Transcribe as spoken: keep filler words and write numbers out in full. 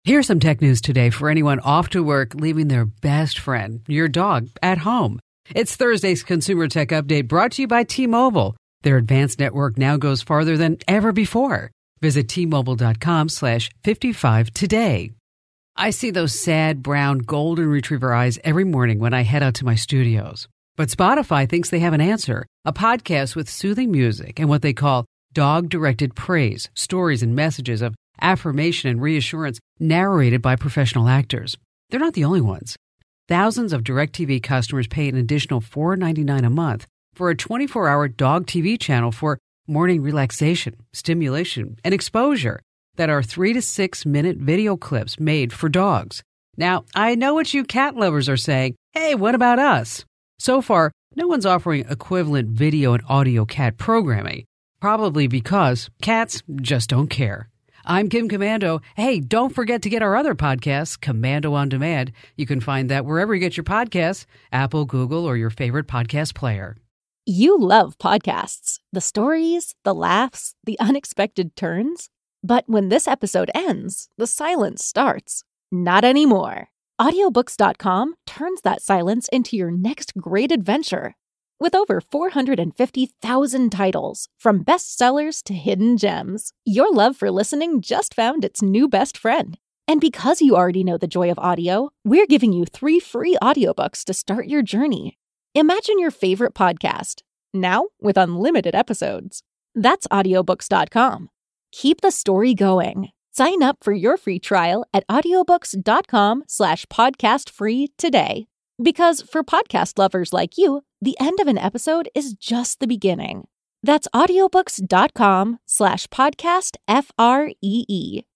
Here's some tech news today for anyone off to work leaving their best friend, your dog, at home. It's Thursday's Consumer Tech Update brought to you by T-Mobile. Their advanced network now goes farther than ever before. Visit T-Mobile.com slash 55 today. I see those sad brown golden retriever eyes every morning when I head out to my studios. But Spotify thinks they have an answer, a podcast with soothing music and what they call dog-directed praise, stories and messages of affirmation and reassurance narrated by professional actors. They're not the only ones. Thousands of DirecTV customers pay an additional four dollars and ninety-nine cents a month for a twenty-four hour dog T V channel for morning relaxation, stimulation, and exposure that are three to six minute video clips made for dogs. Now, I know what you cat lovers are saying. Hey, what about us? So far, no one's offering equivalent video and audio cat programming, probably because cats just don't care. I'm Kim Komando. Hey, don't forget to get our other podcast, Komando on Demand. You can find that wherever you get your podcasts, Apple, Google, or your favorite podcast player. You love podcasts, the stories, the laughs, the unexpected turns. But when this episode ends, the silence starts. Not anymore. Audiobooks dot com turns that silence into your next great adventure. With over four hundred fifty thousand titles, from bestsellers to hidden gems, your love for listening just found its new best friend. And because you already know the joy of audio, we're giving you three free audiobooks to start your journey. Imagine your favorite podcast, now with unlimited episodes. That's Audiobooks dot com. Keep the story going. Sign up for your free trial at Audiobooks dot com slash podcast free today. Because for podcast lovers like you, the end of an episode is just the beginning. That's Audiobooks dot com slash podcast F R E E.